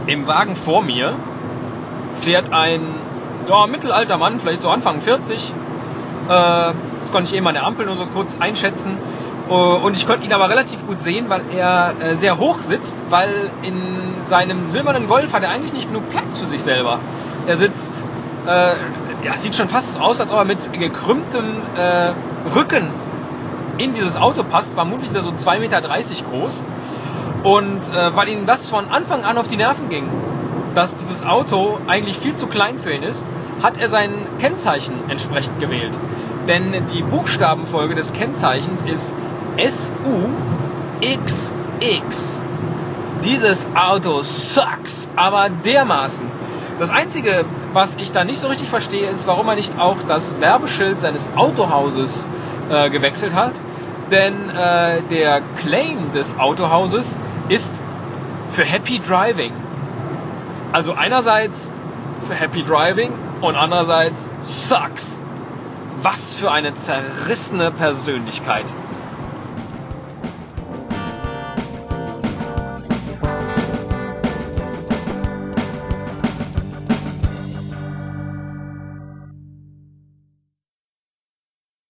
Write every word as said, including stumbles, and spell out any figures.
Im Wagen vor mir fährt ein ja, mittelalter Mann, vielleicht so Anfang vierzig. Äh, das konnte ich eben an der Ampel nur so kurz einschätzen. Und ich konnte ihn aber relativ gut sehen, weil er äh, sehr hoch sitzt, weil in seinem silbernen Golf hat er eigentlich nicht genug Platz für sich selber. Er sitzt, äh, ja, es sieht schon fast so aus, als ob er mit gekrümmtem äh, Rücken in dieses Auto passt. Vermutlich ist er so zwei Meter dreißig groß. Und äh, weil ihm das von Anfang an auf die Nerven ging, dass dieses Auto eigentlich viel zu klein für ihn ist, hat er sein Kennzeichen entsprechend gewählt. Denn die Buchstabenfolge des Kennzeichens ist S U X X. Dieses Auto sucks, aber dermaßen. Das Einzige, was ich da nicht so richtig verstehe, ist, warum er nicht auch das Werbeschild seines Autohauses äh, gewechselt hat. Denn äh, der Claim des Autohauses ist für Happy Driving. Also einerseits für Happy Driving und andererseits sucks. Was für eine zerrissene Persönlichkeit.